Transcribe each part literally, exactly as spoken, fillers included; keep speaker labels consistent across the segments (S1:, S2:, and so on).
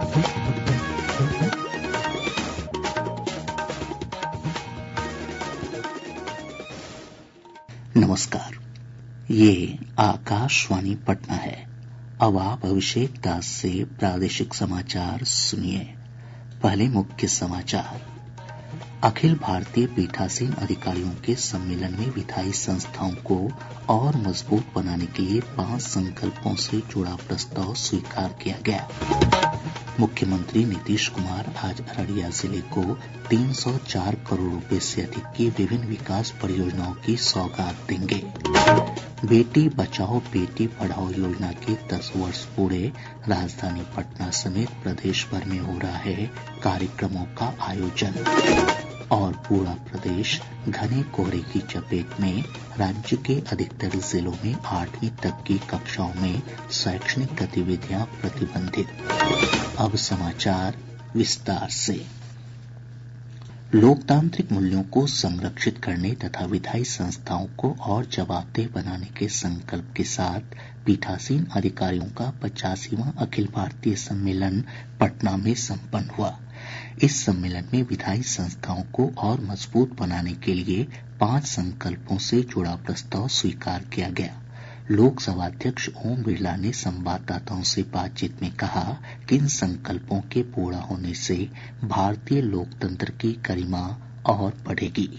S1: नमस्कार, ये आकाशवाणी पटना है। अब आप अभिषेक दास से प्रादेशिक समाचार सुनिए। पहले मुख्य समाचार। अखिल भारतीय पीठासीन अधिकारियों के सम्मेलन में विधायी संस्थाओं को और मजबूत बनाने के लिए पांच संकल्पों से जुड़ा प्रस्ताव स्वीकार किया गया। मुख्यमंत्री नीतीश कुमार आज अररिया जिले को तीन सौ चार करोड़ रुपए से अधिक की विभिन्न विकास परियोजनाओं की सौगात देंगे। बेटी बचाओ बेटी पढ़ाओ योजना के दस वर्ष पूरे, राजधानी पटना समेत प्रदेश भर में हो रहा है कार्यक्रमों का आयोजन। और पूरा प्रदेश घने कोहरे की चपेट में, राज्य के अधिकतर जिलों में आठवीं तक की कक्षाओं में शैक्षणिक गतिविधियां प्रतिबंधित। अब समाचार विस्तार से। लोकतांत्रिक मूल्यों को संरक्षित करने तथा विधायी संस्थाओं को और जवाबदेह बनाने के संकल्प के साथ पीठासीन अधिकारियों का पचासीवां अखिल भारतीय सम्मेलन पटना में संपन्न हुआ। इस सम्मेलन में विधायी संस्थाओं को और मजबूत बनाने के लिए पांच संकल्पों से जुड़ा प्रस्ताव स्वीकार किया गया। लोकसभा अध्यक्ष ओम बिरला ने संवाददाताओं से बातचीत में कहा कि इन संकल्पों के पूरा होने से भारतीय लोकतंत्र की गरिमा और बढ़ेगी।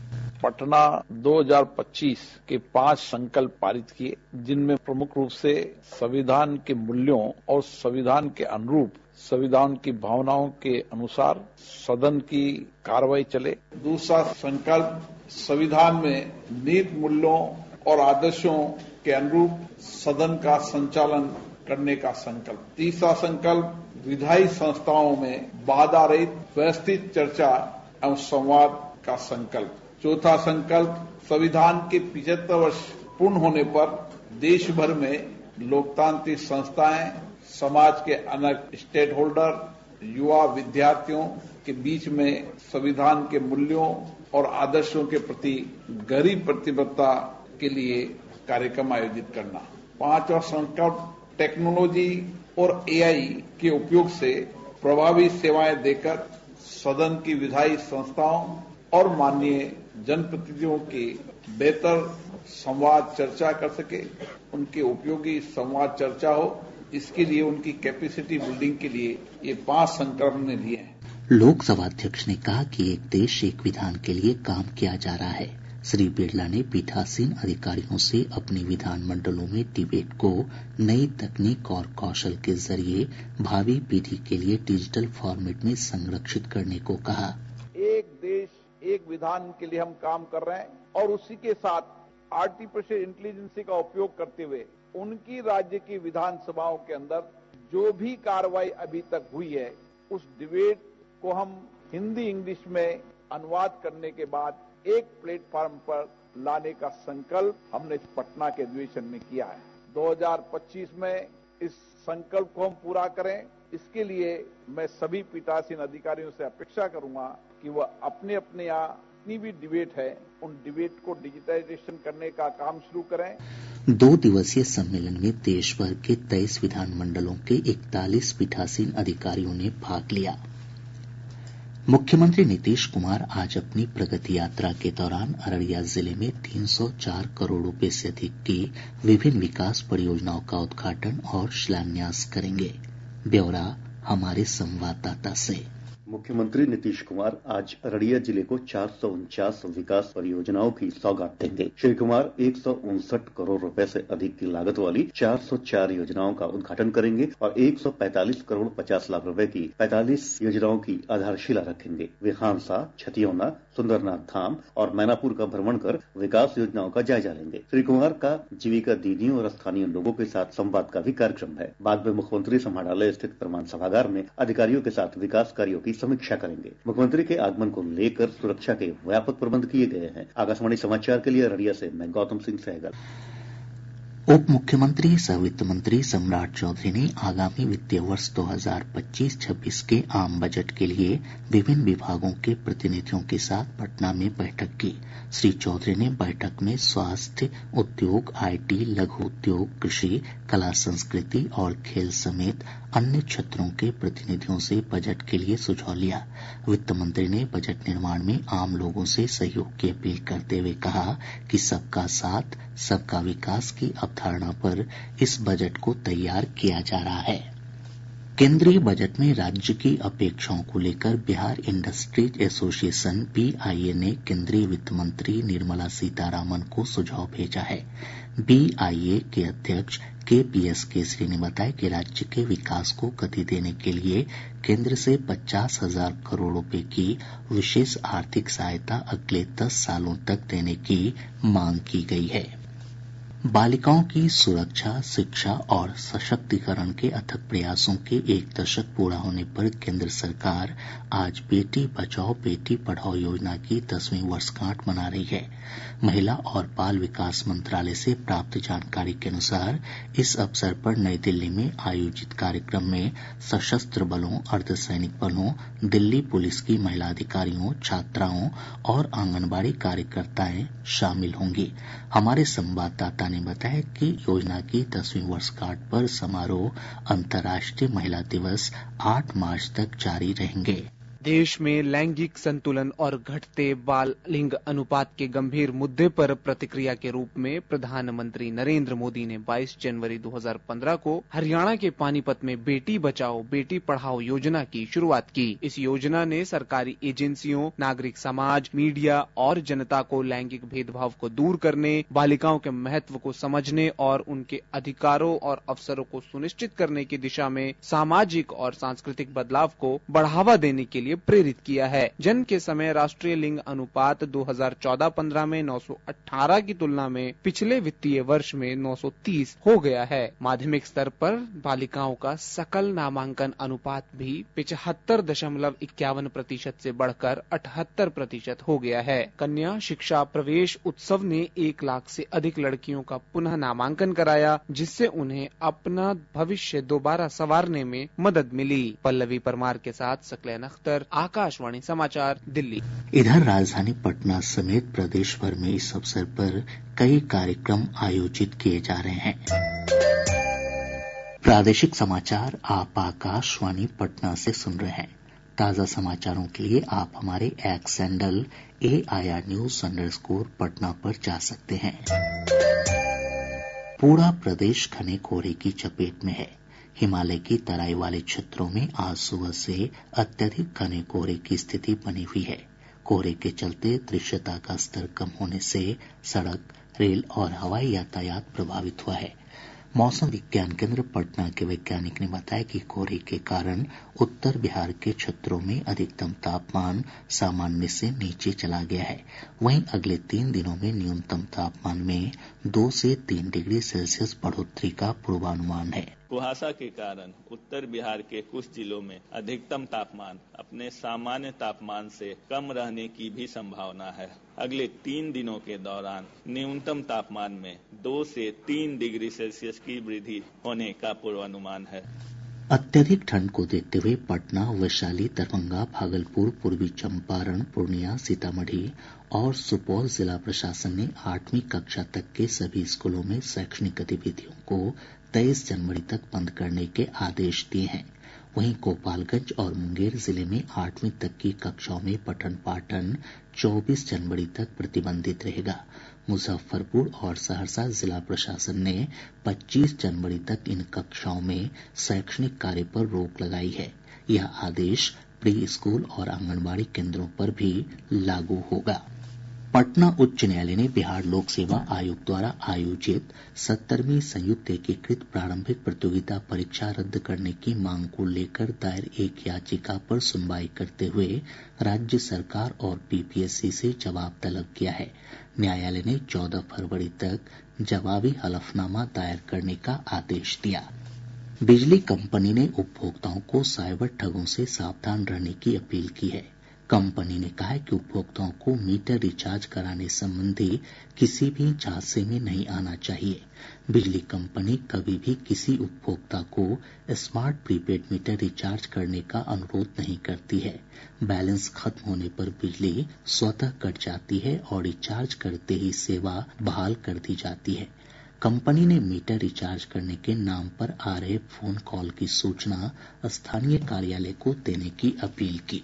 S2: पटना दो हज़ार पच्चीस के पांच संकल्प पारित किए, जिनमें प्रमुख रूप से संविधान के मूल्यों और संविधान के अनुरूप संविधान की भावनाओं के अनुसार सदन की कार्रवाई चले। दूसरा संकल्प संविधान में निहित मूल्यों और आदर्शों के अनुरूप सदन का संचालन करने का संकल्प। तीसरा संकल्प विधायी संस्थाओं में बाधा रहित व्यवस्थित चर्चा एवं संवाद का संकल्प। चौथा संकल्प संविधान के पिछहत्तर वर्ष पूर्ण होने पर देश भर में लोकतांत्रिक संस्थाएं, समाज के अन्य स्टेक होल्डर, युवा विद्यार्थियों के बीच में संविधान के मूल्यों और आदर्शों के प्रति गहरी प्रतिबद्धता के लिए कार्यक्रम आयोजित करना। पांचवा संकल्प टेक्नोलॉजी और एआई के उपयोग से प्रभावी सेवाएं देकर सदन की विधायी संस्थाओं और माननीय जनप्रतिनिधियों की बेहतर संवाद चर्चा कर सके, उनके उपयोगी संवाद चर्चा हो, इसके लिए उनकी कैपेसिटी बिल्डिंग के लिए ये पांच संकल्प हमने लिए हैं।
S1: लोकसभा अध्यक्ष ने कहा कि एक देश एक विधान के लिए काम किया जा रहा है। श्री बिरला ने पीठासीन अधिकारियों से अपने विधानमंडलों में डिबेट को नई तकनीक और कौशल के जरिए भावी पीढ़ी के लिए डिजिटल फॉर्मेट में संरक्षित करने को कहा।
S2: एक देश एक विधान के लिए हम काम कर रहे हैं और उसी के साथ आर्टिफिशियल इंटेलिजेंस का उपयोग करते हुए उनकी राज्य की विधानसभाओं के अंदर जो भी कार्रवाई अभी तक हुई है, उस डिबेट को हम हिंदी इंग्लिश में अनुवाद करने के बाद एक प्लेटफॉर्म पर लाने का संकल्प हमने पटना के अधिवेशन में किया है। दो हज़ार पच्चीस में इस संकल्प को हम पूरा करें, इसके लिए मैं सभी पीठासीन अधिकारियों से अपेक्षा करूंगा कि वह अपने अपने यहाँ जितनी भी डिबेट है, उन डिबेट को डिजिटाइजेशन करने का काम शुरू करें।
S1: दो दिवसीय सम्मेलन में देश भर के तेईस विधानमंडलों के इकतालीस पीठासीन अधिकारियों ने भाग लिया। मुख्यमंत्री नीतीश कुमार आज अपनी प्रगति यात्रा के दौरान अररिया जिले में तीन सौ चार करोड़ रुपए से अधिक की विभिन्न विकास परियोजनाओं का उद्घाटन और शिलान्यास करेंगे। ब्यौरा हमारे संवाददाता से।
S3: मुख्यमंत्री नीतीश कुमार आज अररिया जिले को चार सौ उनचास विकास परियोजनाओं की सौगात देंगे। श्री कुमार एक सौ उनसठ करोड़ रुपए से अधिक की लागत वाली चार सौ चार योजनाओं का उद्घाटन करेंगे और एक सौ पैंतालीस करोड़ पचास लाख रुपए की पैंतालीस योजनाओं की आधारशिला रखेंगे। वे हांसा, छतियौना, सुंदरनाथ धाम और मैनापुर का भ्रमण कर विकास योजनाओं का जायजा लेंगे। श्री कुमार का जीविका दीदियों और स्थानीय लोगों के साथ संवाद का भी कार्यक्रम है। बाद में मुख्यमंत्री समाहरणालय स्थित प्रमाण सभागार में अधिकारियों के साथ विकास कार्यों की समीक्षा करेंगे। मुख्यमंत्री के आगमन को लेकर सुरक्षा के व्यापक प्रबंध किए गए हैं। आकाशवाणी समाचार के लिए अररिया से मैं गौतम सिंह सहगल।
S1: उप मुख्यमंत्री सह वित्त मंत्री सम्राट चौधरी ने आगामी वित्तीय वर्ष दो हज़ार पच्चीस छब्बीस के आम बजट के लिए विभिन्न विभागों के प्रतिनिधियों के साथ पटना में बैठक की। श्री चौधरी ने बैठक में स्वास्थ्य, उद्योग, आईटी, लघु उद्योग, कृषि, कला संस्कृति और खेल समेत अन्य क्षेत्रों के प्रतिनिधियों से बजट के लिए सुझाव लिया। वित्त मंत्री ने बजट निर्माण में आम लोगों से सहयोग की अपील करते हुए कहा कि सबका साथ सबका विकास की अवधारणा पर इस बजट को तैयार किया जा रहा है। केंद्रीय बजट में राज्य की अपेक्षाओं को लेकर Bihar industries association B I A ने केंद्रीय वित्त मंत्री निर्मला सीतारामन को सुझाव भेजा है। बी आई ए के अध्यक्ष के पी एस केसरी ने बताया कि राज्य के विकास को गति देने के लिए केंद्र से पचास हजार करोड़ रुपए की विशेष आर्थिक सहायता अगले दस सालों तक देने की मांग की गई है। बालिकाओं की सुरक्षा, शिक्षा और सशक्तिकरण के अथक प्रयासों के एक दशक पूरा होने पर केंद्र सरकार आज बेटी बचाओ बेटी पढ़ाओ योजना की दसवीं वर्षगांठ मना रही है। महिला और बाल विकास मंत्रालय से प्राप्त जानकारी के अनुसार इस अवसर पर नई दिल्ली में आयोजित कार्यक्रम में सशस्त्र बलों, अर्धसैनिक बलों, दिल्ली पुलिस की महिला अधिकारियों, छात्राओं और आंगनबाड़ी कार्यकर्ताएं शामिल होंगी। हमारे संवाददाता ने बताया कि योजना की दसवीं वर्षगांठ पर समारोह अंतर्राष्ट्रीय महिला दिवस आठ मार्च तक जारी रहेंगे।
S4: देश में लैंगिक संतुलन और घटते बाल लिंग अनुपात के गंभीर मुद्दे पर प्रतिक्रिया के रूप में प्रधानमंत्री नरेंद्र मोदी ने बाईस जनवरी दो हज़ार पंद्रह को हरियाणा के पानीपत में बेटी बचाओ बेटी पढ़ाओ योजना की शुरुआत की। इस योजना ने सरकारी एजेंसियों, नागरिक समाज, मीडिया और जनता को लैंगिक भेदभाव को दूर करने, बालिकाओं के महत्व को समझने और उनके अधिकारों और अवसरों को सुनिश्चित करने की दिशा में सामाजिक और सांस्कृतिक बदलाव को बढ़ावा देने के लिए प्रेरित किया है। जन्म के समय राष्ट्रीय लिंग अनुपात दो हज़ार चौदह पंद्रह में नौ सौ अठारह की तुलना में पिछले वित्तीय वर्ष में नौ सौ तीस हो गया है। माध्यमिक स्तर पर बालिकाओं का सकल नामांकन अनुपात भी पिचहत्तर दशमलव इक्यावन प्रतिशत से बढ़कर अठहत्तर प्रतिशत हो गया है। कन्या शिक्षा प्रवेश उत्सव ने एक लाख से अधिक लड़कियों का पुनः नामांकन कराया, जिससे उन्हें अपना भविष्य दोबारा संवारने में मदद मिली। पल्लवी परमार के साथ सकलैन अख्तर, आकाशवाणी समाचार, दिल्ली।
S1: इधर राजधानी पटना समेत प्रदेश भर में इस अवसर पर कई कार्यक्रम आयोजित किए जा रहे हैं। प्रादेशिक समाचार आप आकाशवाणी पटना से सुन रहे हैं। ताज़ा समाचारों के लिए आप हमारे X handle A I R news underscore Patna पर जा सकते हैं। पूरा प्रदेश घने कोहरे की चपेट में है। हिमालय की तराई वाले क्षेत्रों में आज सुबह से अत्यधिक घने कोहरे की स्थिति बनी हुई है। कोहरे के चलते दृश्यता का स्तर कम होने से सड़क, रेल और हवाई यातायात प्रभावित हुआ है। मौसम विज्ञान केंद्र पटना के वैज्ञानिक ने बताया कि कोहरे के कारण उत्तर बिहार के क्षेत्रों में अधिकतम तापमान सामान्य से नीचे चला गया है। वहीं अगले तीन दिनों में न्यूनतम तापमान में दो से तीन डिग्री सेल्सियस बढ़ोतरी का पूर्वानुमान है।
S5: कुहासा के कारण उत्तर बिहार के कुछ जिलों में अधिकतम तापमान अपने सामान्य तापमान से कम रहने की भी संभावना है। अगले तीन दिनों के दौरान न्यूनतम तापमान में दो से तीन डिग्री सेल्सियस की वृद्धि होने का पूर्वानुमान है।
S1: अत्यधिक ठंड को देखते हुए पटना, वैशाली, दरभंगा, भागलपुर, पूर्वी चंपारण, पूर्णिया, सीतामढ़ी और सुपौल जिला प्रशासन ने आठवीं कक्षा तक के सभी स्कूलों में शैक्षणिक गतिविधियों को तेईस जनवरी तक बंद करने के आदेश दिए हैं। वहीं गोपालगंज और मुंगेर जिले में आठवीं तक की कक्षाओं में पठन पाठन चौबीस जनवरी तक प्रतिबंधित रहेगा। मुजफ्फरपुर और सहरसा जिला प्रशासन ने पच्चीस जनवरी तक इन कक्षाओं में शैक्षणिक कार्य पर रोक लगाई है। यह आदेश प्री स्कूल और आंगनबाड़ी केंद्रों पर भी लागू होगा। पटना उच्च न्यायालय ने बिहार लोक सेवा आयोग द्वारा आयोजित सत्तरवीं संयुक्त एकीकृत प्रारंभिक प्रतियोगिता परीक्षा रद्द करने की मांग को लेकर दायर एक याचिका पर सुनवाई करते हुए राज्य सरकार और पी पी एस सी से जवाब तलब किया है। न्यायालय ने चौदह फरवरी तक जवाबी हलफनामा दायर करने का आदेश दिया। बिजली कंपनी ने उपभोक्ताओं को साइबर ठगों से सावधान रहने की अपील की है। कंपनी ने कहा है कि उपभोक्ताओं को मीटर रिचार्ज कराने संबंधी किसी भी झांसे में नहीं आना चाहिए। बिजली कंपनी कभी भी किसी उपभोक्ता को स्मार्ट प्रीपेड मीटर रिचार्ज करने का अनुरोध नहीं करती है। बैलेंस खत्म होने पर बिजली स्वतः कट जाती है और रिचार्ज करते ही सेवा बहाल कर दी जाती है। कंपनी ने मीटर रिचार्ज करने के नाम पर आ रहे फोन कॉल की सूचना स्थानीय कार्यालय को देने की अपील की।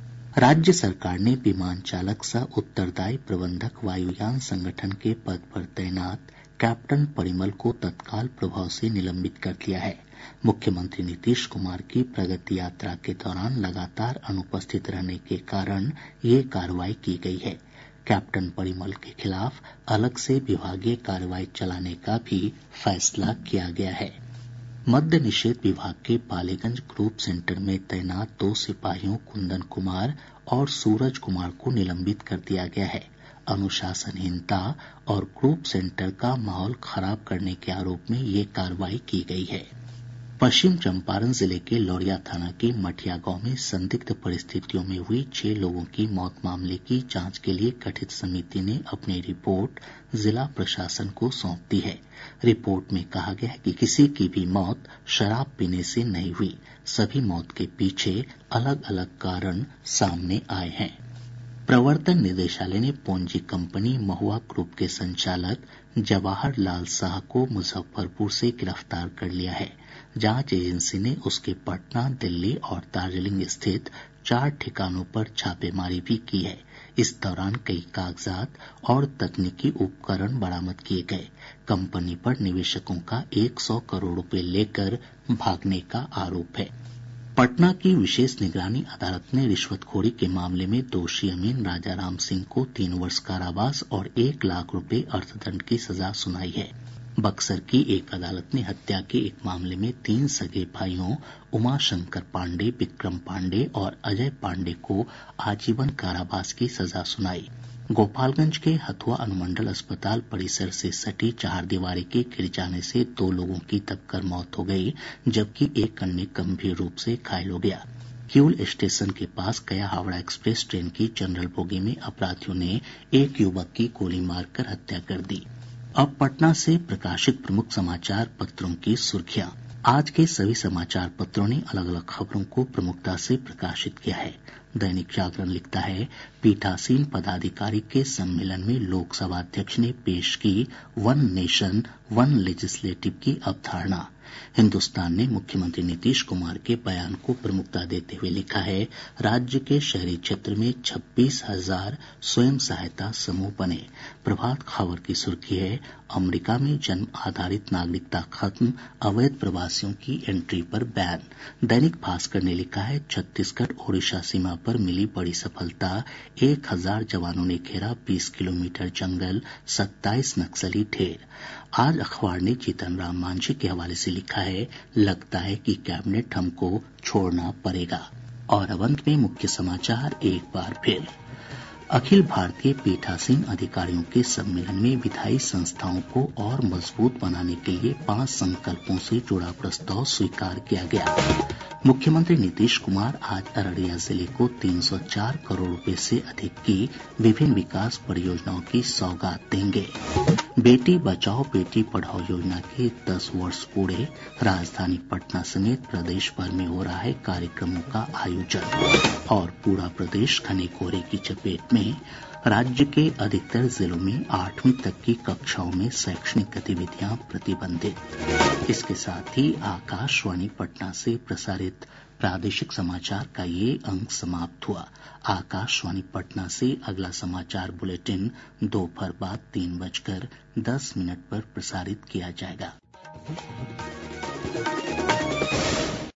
S1: राज्य सरकार ने विमान चालक सह उत्तरदायी प्रबंधक वायुयान संगठन के पद पर तैनात कैप्टन परिमल को तत्काल प्रभाव से निलंबित कर दिया है। मुख्यमंत्री नीतीश कुमार की प्रगति यात्रा के दौरान लगातार अनुपस्थित रहने के कारण ये कार्रवाई की गई है। कैप्टन परिमल के खिलाफ अलग से विभागीय कार्रवाई चलाने का भी फैसला किया गया है। मद्य निषेध विभाग के पालीगंज ग्रुप सेंटर में तैनात दो सिपाहियों कुंदन कुमार और सूरज कुमार को निलंबित कर दिया गया है। अनुशासनहीनता और ग्रुप सेंटर का माहौल खराब करने के आरोप में ये कार्रवाई की गई है। पश्चिम चंपारण जिले के लौरिया थाना के मठिया गांव में संदिग्ध परिस्थितियों में हुई छह लोगों की मौत मामले की जांच के लिए गठित समिति ने अपनी रिपोर्ट जिला प्रशासन को सौंप दी है। रिपोर्ट में कहा गया है कि किसी की भी मौत शराब पीने से नहीं हुई। सभी मौत के पीछे अलग अलग कारण सामने आए हैं। प्रवर्तन निदेशालय ने पोंजी कंपनी महुआ ग्रुप के संचालक जवाहर लाल शाह को मुजफ्फरपुर से गिरफ्तार कर लिया है। जांच एजेंसी ने उसके पटना, दिल्ली और दार्जिलिंग स्थित चार ठिकानों पर छापेमारी भी की है। इस दौरान कई कागजात और तकनीकी उपकरण बरामद किए गए। कंपनी पर निवेशकों का एक सौ करोड़ रुपए लेकर भागने का आरोप है। पटना की विशेष निगरानी अदालत ने रिश्वतखोरी के मामले में दोषी अमीन राजाराम सिंह को तीन वर्ष कारावास और एक लाख रुपए अर्थदंड की सजा सुनाई है। बक्सर की एक अदालत ने हत्या के एक मामले में तीन सगे भाइयों उमाशंकर पांडे, विक्रम पांडे और अजय पांडे को आजीवन कारावास की सजा सुनाई। गोपालगंज के हथुआ अनुमंडल अस्पताल परिसर से सटी चारदीवारी के गिर जाने से दो लोगों की दबकर मौत हो गई, जबकि एक अन्य गंभीर रूप से घायल हो गया। किउल स्टेशन के पास गया हावड़ा एक्सप्रेस ट्रेन की जनरल बोगी में अपराधियों ने एक युवक की गोली मारकर हत्या कर दी। अब पटना से प्रकाशित प्रमुख समाचार पत्रों की सुर्खियां। आज के सभी समाचार पत्रों ने अलग अलग खबरों को प्रमुखता से प्रकाशित किया है। दैनिक जागरण लिखता है, पीठासीन पदाधिकारी के सम्मेलन में लोकसभा अध्यक्ष ने पेश की वन नेशन वन लेजिस्लेटिव की अवधारणा। हिन्दुस्तान ने मुख्यमंत्री नीतीश कुमार के बयान को प्रमुखता देते हुए लिखा है, राज्य के शहरी क्षेत्र में छब्बीस हजार स्वयं सहायता समूह बने। प्रभात खबर की सुर्खी है, अमेरिका में जन्म आधारित नागरिकता खत्म, अवैध प्रवासियों की एंट्री पर बैन। दैनिक भास्कर ने लिखा है, छत्तीसगढ़ ओडिशा सीमा पर मिली बड़ी सफलता, एक हजार जवानों ने घेरा बीस किलोमीटर जंगल, सत्ताईस नक्सली ढेर। आज अखबार ने जीतन राम मांझी के हवाले से लिखा है, लगता है कि कैबिनेट हमको छोड़ना पड़ेगा। और अब अंत में मुख्य समाचार एक बार फिर। अखिल भारतीय पीठासीन अधिकारियों के सम्मेलन में विधायी संस्थाओं को और मजबूत बनाने के लिए पांच संकल्पों से जुड़ा प्रस्ताव स्वीकार किया गया। मुख्यमंत्री नीतीश कुमार आज अररिया जिले को तीन सौ चार करोड़ रुपए से अधिक की विभिन्न विकास परियोजनाओं की सौगात देंगे। बेटी बचाओ बेटी पढ़ाओ योजना के दस वर्ष पूरे, राजधानी पटना समेत प्रदेश भर में हो रहा है कार्यक्रमों का आयोजन। और पूरा प्रदेश घने कोहरे की चपेट में, राज्य के अधिकतर जिलों में आठवीं तक की कक्षाओं में शैक्षणिक गतिविधियां प्रतिबंधित। इसके साथ ही आकाशवाणी पटना से प्रसारित प्रादेशिक समाचार का ये अंक समाप्त हुआ। आकाशवाणी पटना से अगला समाचार बुलेटिन दोपहर बाद तीन बजकर दस मिनट पर प्रसारित किया जाएगा।